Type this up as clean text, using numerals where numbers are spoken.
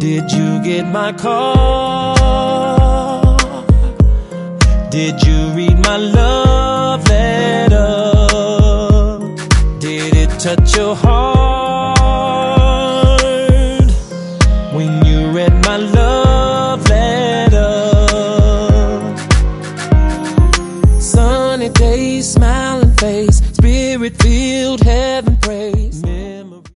Did you get my call? Did you read my love letter? Did it touch your heart when you read my love letter? Sunny days, smiling face, spirit filled